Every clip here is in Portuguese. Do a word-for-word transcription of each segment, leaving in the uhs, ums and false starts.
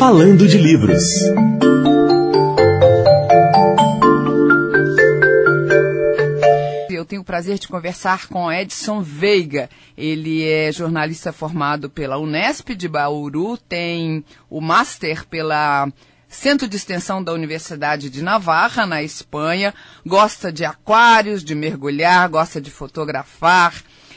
Falando de Livros. Eu tenho o prazer de conversar com Edson Veiga. Ele é jornalista formado pela Unesp de Bauru, tem o Master pela Centro de Extensão da Universidade de Navarra, na Espanha, gosta de aquários, de mergulhar, gosta de fotografar.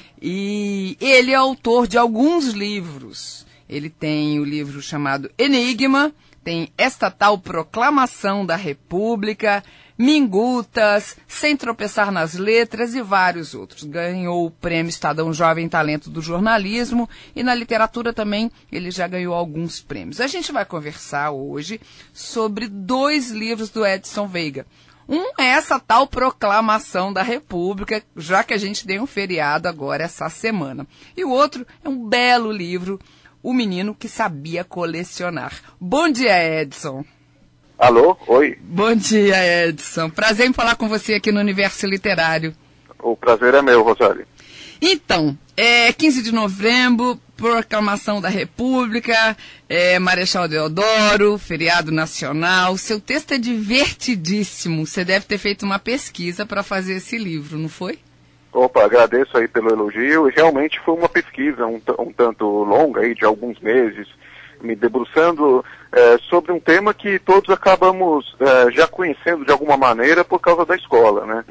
E ele é autor de alguns livros. Ele tem o livro chamado Enigma, tem Esta Tal Proclamação da República, Mingutas, Sem Tropeçar nas Letras e vários outros. Ganhou o Prêmio Estadão Jovem Talento do Jornalismo e na literatura também ele já ganhou alguns prêmios. A gente vai conversar hoje sobre dois livros do Edson Veiga. Um é essa tal Proclamação da República, já que a gente tem um feriado agora essa semana. E o outro é um belo livro, O Menino que Sabia Colecionar. Bom dia, Edson. Alô? Oi. Bom dia, Edson. Prazer em falar com você aqui no Universo Literário. O prazer é meu, Rosário. Então, é quinze de novembro, Proclamação da República, é, Marechal Deodoro, feriado nacional. Seu texto é divertidíssimo. Você deve ter feito uma pesquisa para fazer esse livro, não foi? Opa, agradeço aí pelo elogio. Realmente foi uma pesquisa um, um tanto longa, aí, de alguns meses, me debruçando é, sobre um tema que todos acabamos é, já conhecendo de alguma maneira por causa da escola, né?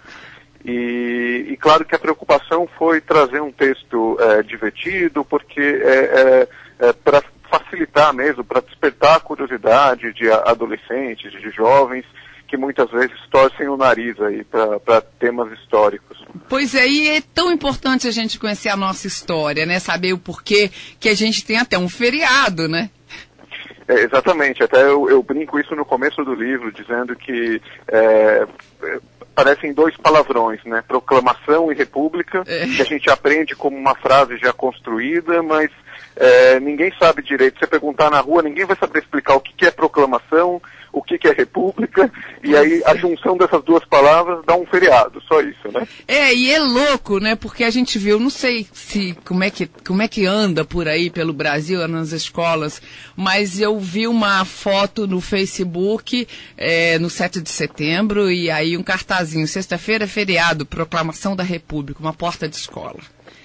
E, e claro que a preocupação foi trazer um texto é, divertido, porque é, é, é para facilitar mesmo, para despertar a curiosidade de adolescentes, de jovens, que muitas vezes torcem o nariz aí para temas históricos. Pois é, e é tão importante a gente conhecer a nossa história, né? Saber o porquê que a gente tem até um feriado, né? É, exatamente, até eu, eu brinco isso no começo do livro, dizendo que é, parecem dois palavrões, né? Proclamação e república, é. que a gente aprende como uma frase já construída, mas é, ninguém sabe direito. Se você perguntar na rua, ninguém vai saber explicar o que, que é proclamação, o que, que é república, e aí a junção dessas duas palavras dá um feriado, só isso, né? É, e é louco, né? Porque a gente viu, não sei se como é que, como é que anda por aí pelo Brasil, nas escolas, mas eu vi uma foto no Facebook é, no sete de setembro, e aí um cartazinho, sexta-feira é feriado, Proclamação da República, uma porta de escola.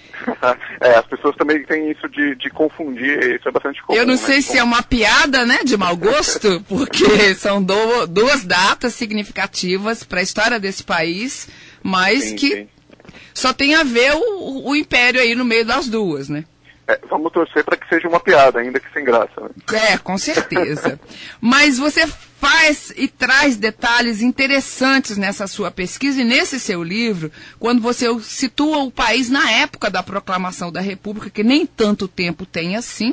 É, as pessoas também têm isso de, de confundir, isso é bastante comum. Eu não né? sei se é uma piada, né, de mau gosto, porque são do, duas datas significativas para a história desse país, mas sim, que sim. só tem a ver o, o império aí no meio das duas, né? É, vamos torcer para que seja uma piada, ainda que sem graça. Né? É, com certeza. Mas você faz e traz detalhes interessantes nessa sua pesquisa e nesse seu livro, quando você situa o país na época da Proclamação da República, que nem tanto tempo tem assim,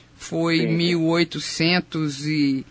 foi sim, mil e oitocentos e...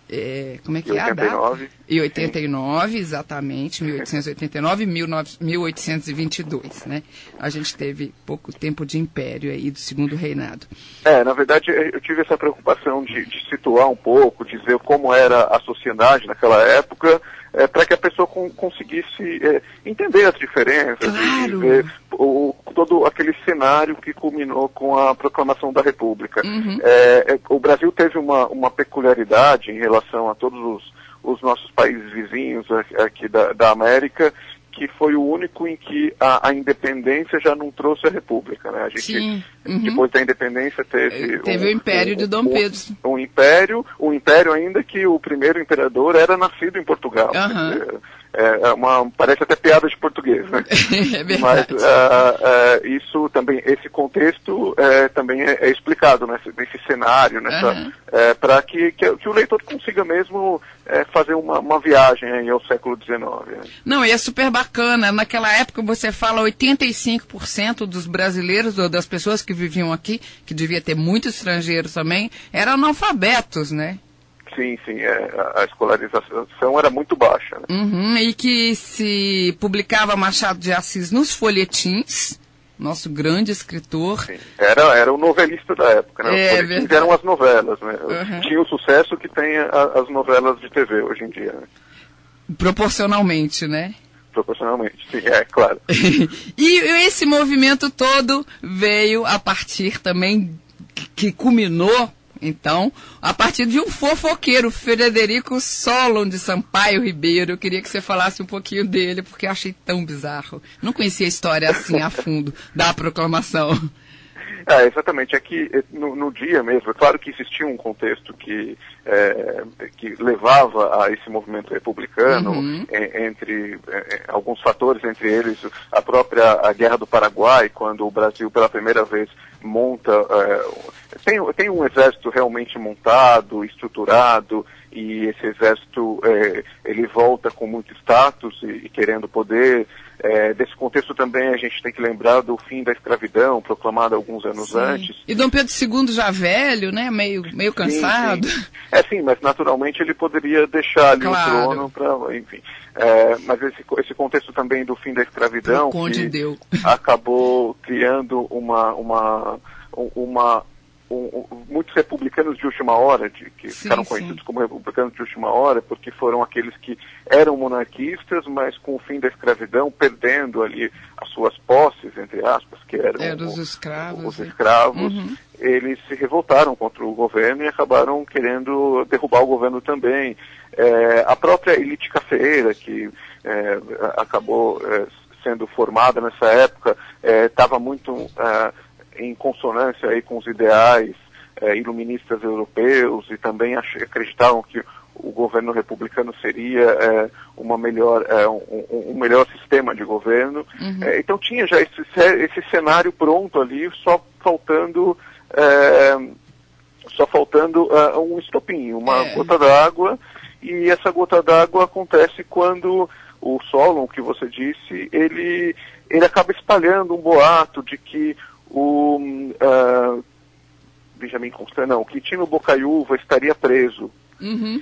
É, como é que oitenta e nove. é a data? E oitenta e nove, exatamente, mil oitocentos e oitenta e nove e mil oitocentos e vinte e dois, né? A gente teve pouco tempo de império aí do Segundo Reinado. É, na verdade, eu tive essa preocupação de, de situar um pouco, dizer como era a sociedade naquela época, é, para que a pessoa com, conseguisse é, entender as diferenças, claro. E ver o, todo aquele cenário que culminou com a Proclamação da República. Uhum. É, é, o Brasil teve uma, uma peculiaridade em relação a todos os, os nossos países vizinhos aqui da, da América, que foi o único em que a, a independência já não trouxe a república, né? A gente, Sim. Uhum. Depois da independência, teve... Teve um, o Império um, de Dom um, Pedro. Um, um império, um império ainda que o primeiro imperador era nascido em Portugal. Uhum. É, é uma, parece até piada de português, né? É verdade. Mas uh, uh, isso também, esse contexto uh, também é, é explicado nesse, nesse cenário, nessa, uhum. uh, para que, que, que o leitor consiga mesmo uh, fazer uma, uma viagem aí ao século dezenove. Né? Não, e é super bacana. Naquela época você fala oitenta e cinco por cento dos brasileiros, ou das pessoas que viviam aqui, que devia ter muitos estrangeiros também, eram analfabetos, né? Sim, sim, é, a escolarização era muito baixa. Né? Uhum, e que se publicava Machado de Assis nos folhetins, nosso grande escritor. Sim, era, era o novelista da época, né? É, Os folhetins eram as novelas, né? Uhum. Tinha o sucesso que tem a, as novelas de T V hoje em dia. Né? Proporcionalmente, né? Proporcionalmente, sim, é claro. E esse movimento todo veio a partir também, que culminou Então, a partir de um fofoqueiro, Frederico Solon de Sampaio Ribeiro, eu queria que você falasse um pouquinho dele, porque eu achei tão bizarro. Não conhecia a história assim a fundo da proclamação. É, exatamente. Aqui, no, no dia mesmo, é claro que existia um contexto que, é, que levava a esse movimento republicano, uhum. em, entre é, alguns fatores, entre eles a própria a Guerra do Paraguai, quando o Brasil pela primeira vez monta, é, tem, tem um exército realmente montado, estruturado, e esse exército, é, ele volta com muito status e, e querendo poder. É, desse contexto também a gente tem que lembrar do fim da escravidão, proclamado alguns anos sim. antes. E Dom Pedro segundo já velho, né? Meio, meio cansado. Sim, sim. É sim, mas naturalmente ele poderia deixar ali claro. o trono para, enfim. É, mas esse, esse contexto também do fim da escravidão que deu. acabou criando uma, uma, uma Um, um, muitos republicanos de última hora, de, que sim, ficaram conhecidos sim. como republicanos de última hora, porque foram aqueles que eram monarquistas, mas com o fim da escravidão, perdendo ali as suas posses, entre aspas, que eram é, os escravos, os escravos uhum. eles se revoltaram contra o governo e acabaram querendo derrubar o governo também. É, a própria elite cafeeira, que é, acabou é, sendo formada nessa época, estava é, muito... É, em consonância aí com os ideais eh, iluministas europeus e também ach- acreditavam que o governo republicano seria eh, uma melhor, eh, um, um melhor sistema de governo. Uhum. Eh, então tinha já esse, esse cenário pronto ali, só faltando, eh, só faltando uh, um estopim, uma é. gota d'água, e essa gota d'água acontece quando o Solon, que você disse, ele, ele acaba espalhando um boato de que o uh, Benjamin Constant, não, Quintino Bocaiúva estaria preso. Uhum.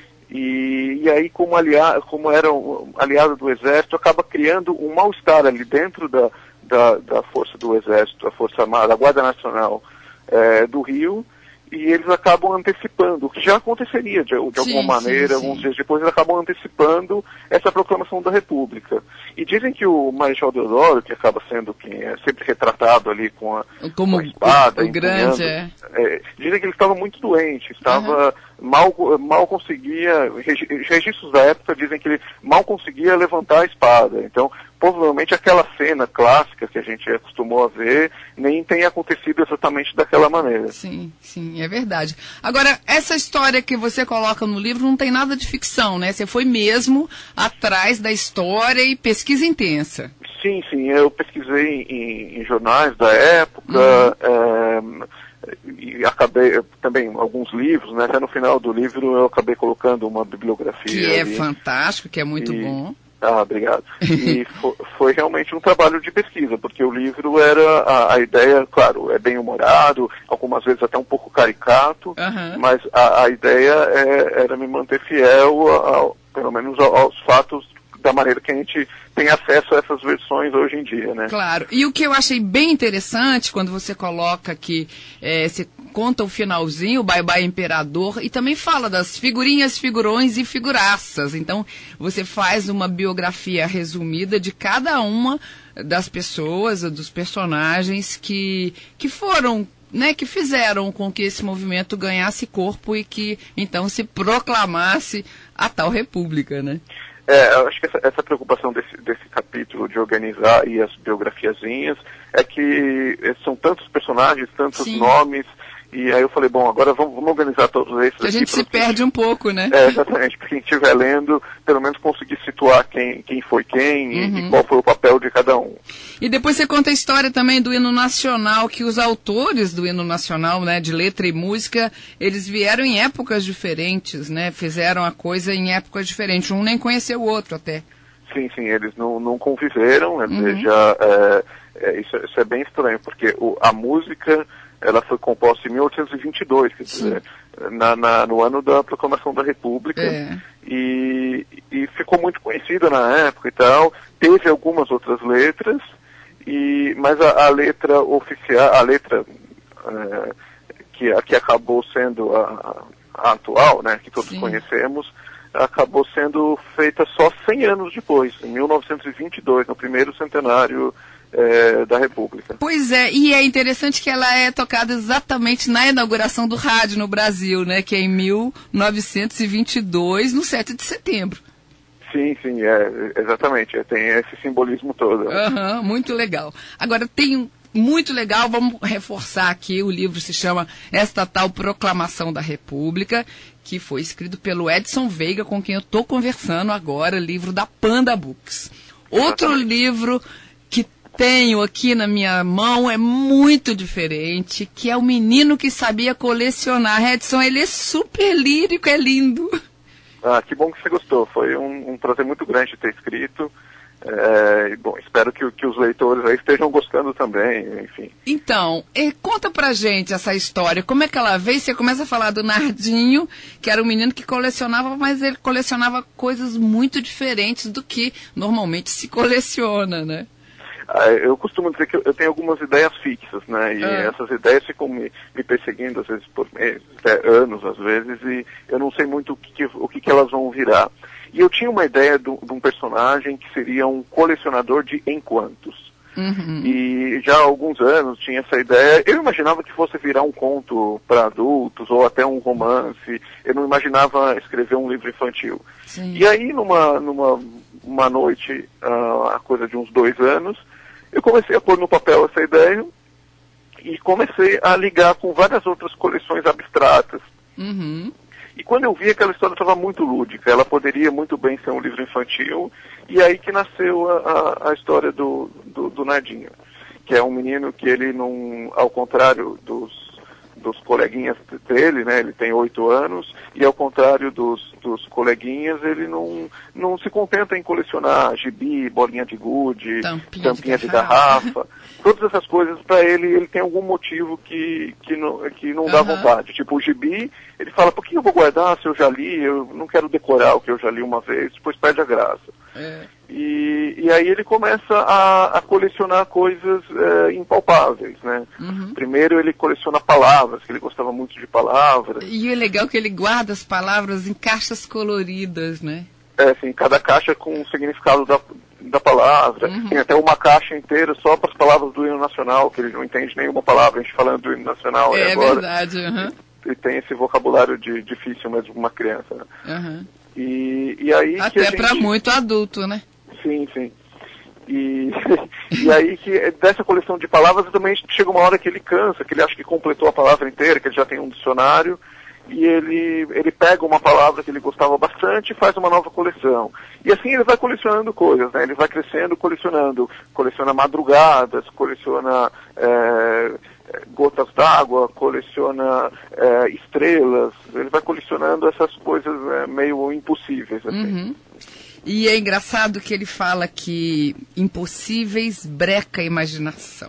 E, e aí, como, alia, como era um aliado do Exército, acaba criando um mal-estar ali dentro da, da, da Força do Exército, a Força Armada, a Guarda Nacional eh, do Rio, e eles acabam antecipando, o que já aconteceria de, de sim, alguma maneira, sim, alguns sim. dias depois, eles acabam antecipando essa proclamação da República. E dizem que o Marechal Deodoro, que acaba sendo quem é sempre retratado ali com a, Como com a espada, o, o grande, é. É, dizem que ele estava muito doente, estava uhum. mal, mal conseguia, registros da época dizem que ele mal conseguia levantar a espada. Então, provavelmente aquela cena clássica que a gente acostumou a ver nem tenha acontecido exatamente daquela maneira. Sim, sim, é verdade. Agora, essa história que você coloca no livro não tem nada de ficção, né? Você foi mesmo atrás da história e pesquisa intensa. Sim, sim, eu pesquisei em, em jornais da época, uhum. é, e acabei, também, alguns livros, né? Até no final do livro eu acabei colocando uma bibliografia. Que é ali, fantástico, que é muito e, bom. Ah, obrigado. E foi, foi realmente um trabalho de pesquisa, porque o livro era, a, a ideia, claro, é bem humorado, algumas vezes até um pouco caricato, uhum. mas a, a ideia é, era me manter fiel, a, a, pelo menos aos fatos, da maneira que a gente tem acesso a essas versões hoje em dia, né? Claro. E o que eu achei bem interessante, quando você coloca que é, você conta o finalzinho, o Bye Bye Imperador, e também fala das figurinhas, figurões e figuraças. Então, você faz uma biografia resumida de cada uma das pessoas, dos personagens que, que foram... Né, que fizeram com que esse movimento ganhasse corpo e que, então, se proclamasse a tal república, né? É, eu acho que essa, essa preocupação desse, desse capítulo de organizar aí as biografiazinhas é que são tantos personagens, tantos Sim. nomes, e aí eu falei, bom, agora vamos, vamos organizar todos esses que a gente se perde um pouco, né? É, exatamente, para quem estiver lendo, pelo menos conseguir situar quem, quem foi quem uhum. e, e qual foi o papel de cada um. E depois você conta a história também do hino nacional, que os autores do hino nacional, né, de letra e música, eles vieram em épocas diferentes, né? Fizeram a coisa em épocas diferentes, um nem conheceu o outro até. Sim, sim, eles não, não conviveram, né? Uhum. Já, é, é, isso, isso é bem estranho, porque o, a música... ela foi composta em mil oitocentos e vinte e dois, quer dizer, na, na, no ano da proclamação da República, é. e, e ficou muito conhecida na época e tal. Teve algumas outras letras, e, mas a, a letra oficial, a letra é, que, a, que acabou sendo a, a atual, né, que todos Sim. conhecemos, acabou sendo feita só cem anos depois, em mil novecentos e vinte e dois, no primeiro centenário é, da República. Pois é, e é interessante que ela é tocada exatamente na inauguração do rádio no Brasil, né? Que é em mil novecentos e vinte e dois, no sete de setembro. Sim, sim, é, exatamente. É, tem esse simbolismo todo. Uhum, muito legal. Agora, tem um muito legal, vamos reforçar aqui, o livro se chama Esta Tal Proclamação da República, que foi escrito pelo Edson Veiga, com quem eu estou conversando agora, livro da Panda Books. Outro Exatamente. livro que tenho aqui na minha mão é muito diferente, que é O Menino que Sabia Colecionar. Edson, ele é super lírico, é lindo. Ah, que bom que você gostou. Foi um, um prazer muito grande ter escrito. É, bom, espero que, que os leitores aí estejam gostando também, enfim. Então, eh, conta pra gente essa história, como é que ela veio? Você começa a falar do Nardinho, que era um menino que colecionava, mas ele colecionava coisas muito diferentes do que normalmente se coleciona, né? Ah, eu costumo dizer que eu tenho algumas ideias fixas, né? E ah. essas ideias ficam me, me perseguindo, às vezes por meses, até anos, às vezes, e eu não sei muito o que, que, o que, que elas vão virar. E eu tinha uma ideia de um personagem que seria um colecionador de enquantos. Uhum. E já há alguns anos tinha essa ideia. Eu imaginava que fosse virar um conto para adultos ou até um romance. Eu não imaginava escrever um livro infantil. Sim. E aí, numa, numa uma noite, uh, a coisa de uns dois anos, eu comecei a pôr no papel essa ideia e comecei a ligar com várias outras coleções abstratas. Uhum. E quando eu vi, aquela história estava muito lúdica, ela poderia muito bem ser um livro infantil, e aí que nasceu a, a, a história do, do, do Nardinho, que é um menino que ele não, ao contrário dos, dos coleguinhas dele, né, ele tem oito anos, e ao contrário dos, dos coleguinhas, ele não, não se contenta em colecionar gibi, bolinha de gude, tampinha, tampinha de de garrafa, garrafa, todas essas coisas para ele, ele tem algum motivo que, que não, que não dá uhum. vontade, tipo o gibi. Ele fala, por que eu vou guardar se eu já li? Eu não quero decorar o que eu já li uma vez, depois perde a graça. É. E, e aí ele começa a, a colecionar coisas é, impalpáveis, né? Uhum. Primeiro ele coleciona palavras, que ele gostava muito de palavras. E é legal que ele guarda as palavras em caixas coloridas, né? É, assim, cada caixa com o significado da, da palavra. Uhum. Tem até uma caixa inteira só para as palavras do hino nacional, que ele não entende nenhuma palavra, a gente falando do hino nacional É agora. verdade, uhum. E tem esse vocabulário de, difícil mesmo para uma criança, né? Uhum. E, e aí Até que a gente... para muito adulto, né? Sim, sim. E, e aí que dessa coleção de palavras também chega uma hora que ele cansa, que ele acha que completou a palavra inteira, que ele já tem um dicionário, e ele, ele pega uma palavra que ele gostava bastante e faz uma nova coleção. E assim ele vai colecionando coisas, né? Ele vai crescendo, colecionando. Coleciona madrugadas, coleciona... É, gotas d'água, coleciona é, estrelas, ele vai colecionando essas coisas é, meio impossíveis. Assim. Uhum. E é engraçado que ele fala que impossíveis breca a imaginação.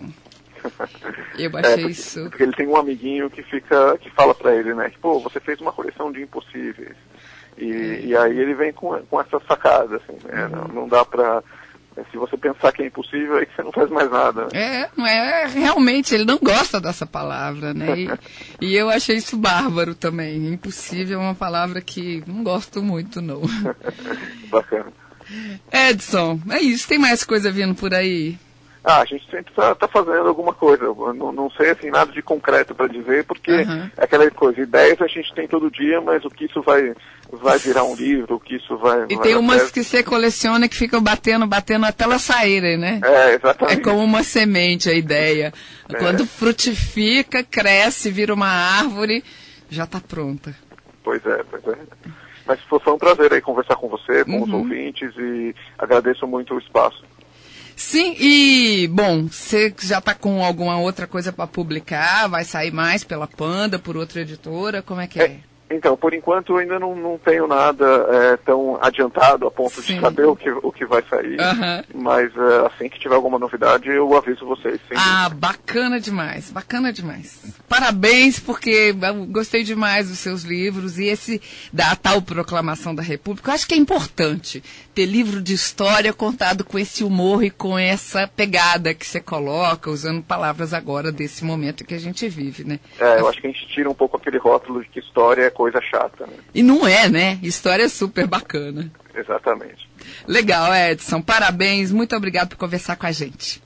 Eu achei é, porque, isso... Porque ele tem um amiguinho que fica, que fala pra ele, né, que, pô, você fez uma coleção de impossíveis. E, é. e aí ele vem com, com essa sacada, assim, né, uhum. não, não dá pra... Se você pensar que é impossível, aí você não faz mais nada. É, não é, realmente, ele não gosta dessa palavra, né? E, e eu achei isso bárbaro também. Impossível é uma palavra que não gosto muito, não. Bacana. Edson, é isso. Tem mais coisa vindo por aí? Ah, a gente sempre está tá fazendo alguma coisa. Eu não, não sei, assim, nada de concreto para dizer, porque uhum. é aquela coisa, ideias a gente tem todo dia, mas o que isso vai, vai virar um livro, o que isso vai... E vai tem umas certo. que você coleciona que ficam batendo, batendo até elas saírem, né? É, exatamente. É como uma semente a ideia. É. Quando frutifica, cresce, vira uma árvore, já está pronta. Pois é, pois é. Mas foi um prazer aí conversar com você, com uhum. os ouvintes, e agradeço muito o espaço. Sim, e, bom, você já está com alguma outra coisa para publicar? Vai sair mais pela Panda, por outra editora? Como é que é? é então, por enquanto eu ainda não, não tenho nada é, tão adiantado a ponto Sim. de saber o que, o que vai sair. Uhum. Mas é, assim que tiver alguma novidade, eu aviso vocês. Sim. Ah, bacana demais, bacana demais. Parabéns, porque eu gostei demais dos seus livros e esse da tal Proclamação da República. Eu acho que é importante ter livro de história contado com esse humor e com essa pegada que você coloca, usando palavras agora desse momento que a gente vive, né? É, eu acho que a gente tira um pouco aquele rótulo de que história é coisa chata, né? E não é, né? História é super bacana. Exatamente. Legal, Edson. Parabéns. Muito obrigado por conversar com a gente.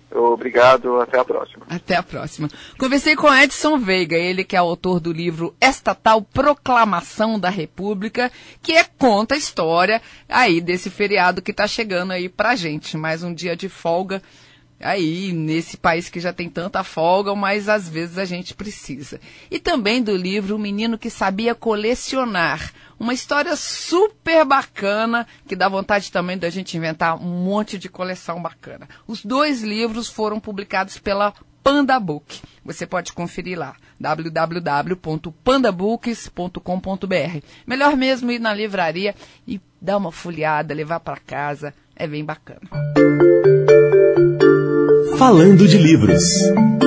Obrigado, até a próxima. Até a próxima. Conversei com Edson Veiga, ele que é autor do livro Esta Tal Proclamação da República, que é, conta a história aí desse feriado que está chegando aí pra gente. Mais um dia de folga aí nesse país que já tem tanta folga, mas às vezes a gente precisa. E também do livro O Menino que Sabia Colecionar, uma história super bacana que dá vontade também da gente inventar um monte de coleção bacana. Os dois livros foram publicados pela Panda Book. Você pode conferir lá, w w w ponto panda books ponto com ponto b r. Melhor mesmo ir na livraria e dar uma folheada, levar para casa, é bem bacana. Falando de livros.